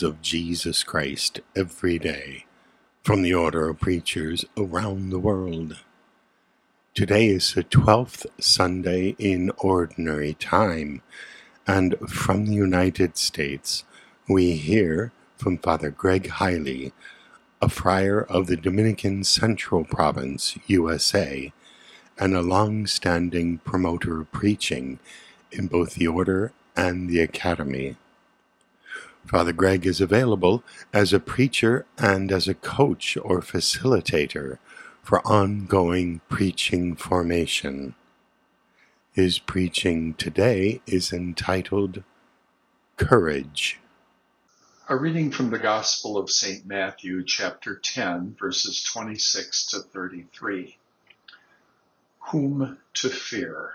disciples of Jesus Christ every day from the Order of Preachers around the world. Today is the 12th Sunday in Ordinary Time, and from the United States we hear from Father Greg Hiley, a friar of the Dominican Central Province, USA, and a long-standing promoter of preaching in both the Order and the Academy. Father Greg is available as a preacher and as a coach or facilitator for ongoing preaching formation. His preaching today is entitled Courage. A reading from the Gospel of St. Matthew, chapter 10, verses 26 to 33. Whom to fear?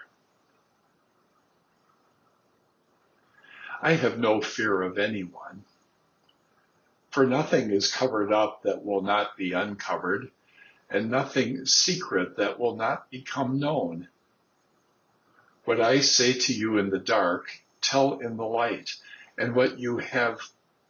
I have no fear of anyone, for nothing is covered up that will not be uncovered, and nothing secret that will not become known. What I say to you in the dark, tell in the light, and what you have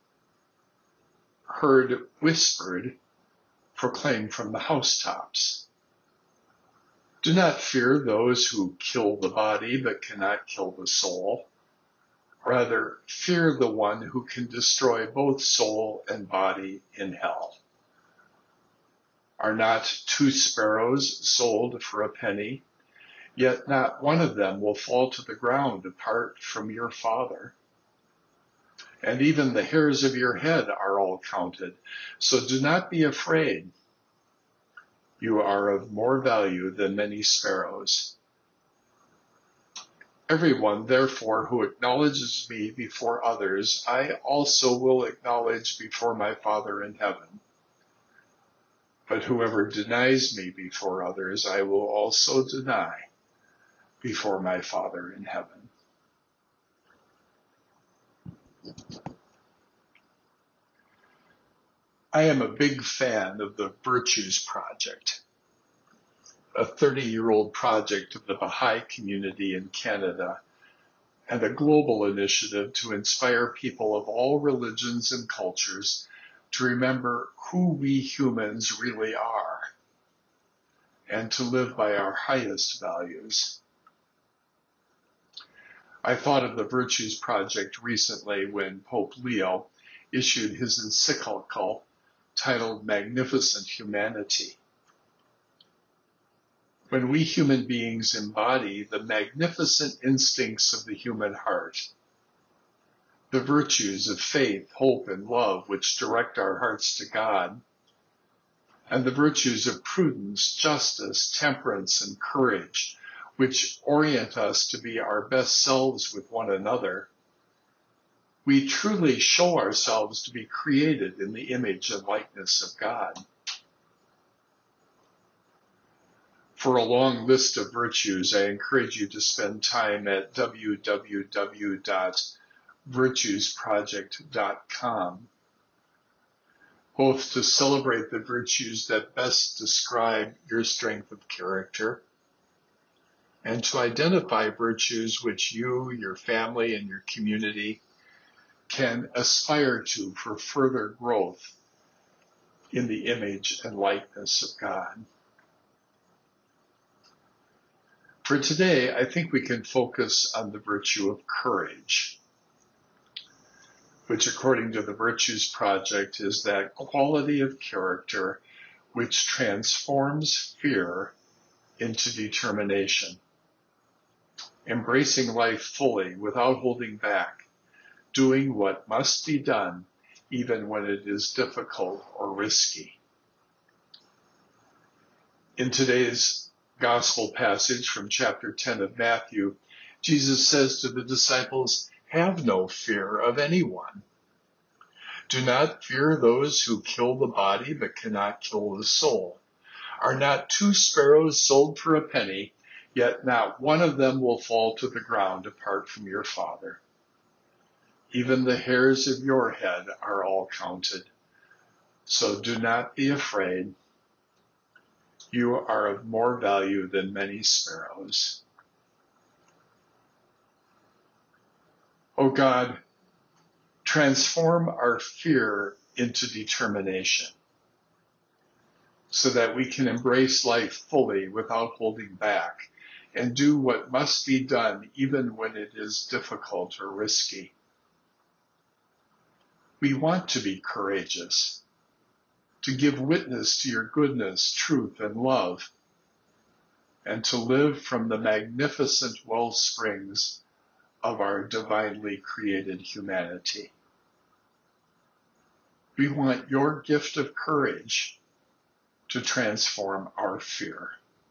heard whispered, proclaim from the housetops. Do not fear those who kill the body but cannot kill the soul. Rather, fear the one who can destroy both soul and body in hell. Are not 2 sparrows sold for a penny? Yet not one of them will fall to the ground apart from your Father. And even the hairs of your head are all counted. So do not be afraid. You are of more value than many sparrows. Everyone, therefore, who acknowledges me before others, I also will acknowledge before my Father in heaven. But whoever denies me before others, I will also deny before my Father in heaven. I am a big fan of the Virtues Project, a 30-year-old project of the Baha'i community in Canada, and a global initiative to inspire people of all religions and cultures to remember who we humans really are and to live by our highest values. I thought of the Virtues Project recently when Pope Leo issued his encyclical titled Magnificent Humanity. When we human beings embody the magnificent instincts of the human heart, the virtues of faith, hope, and love which direct our hearts to God, and the virtues of prudence, justice, temperance, and courage, which orient us to be our best selves with one another, we truly show ourselves to be created in the image and likeness of God. For a long list of virtues, I encourage you to spend time at www.virtuesproject.com, both to celebrate the virtues that best describe your strength of character, and to identify virtues which you, your family, and your community can aspire to for further growth in the image and likeness of God. For today, I think we can focus on the virtue of courage, which according to the Virtues Project is that quality of character which transforms fear into determination, embracing life fully without holding back, doing what must be done even when it is difficult or risky. In today's Gospel passage from chapter 10 of Matthew, Jesus says to the disciples, "Have no fear of anyone. Do not fear those who kill the body but cannot kill the soul. Are not 2 sparrows sold for a penny? Yet not one of them will fall to the ground apart from your Father. Even the hairs of your head are all counted. So do not be afraid. You are of more value than many sparrows." O God, Transform our fear into determination so that we can embrace life fully without holding back and do what must be done even when it is difficult or risky. We want to be courageous, to give witness to your goodness, truth, and love, and to live from the magnificent well springs of our divinely created humanity. We want your gift of courage to transform our fear.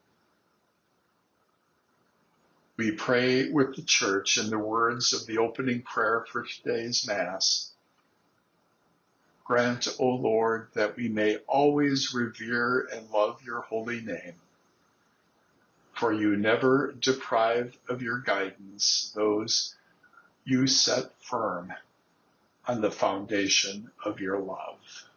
We pray with the Church in the words of the opening prayer for today's Mass. Grant, O Lord, that we may always revere and love your holy name, for you never deprive of your guidance those you set firm on the foundation of your love.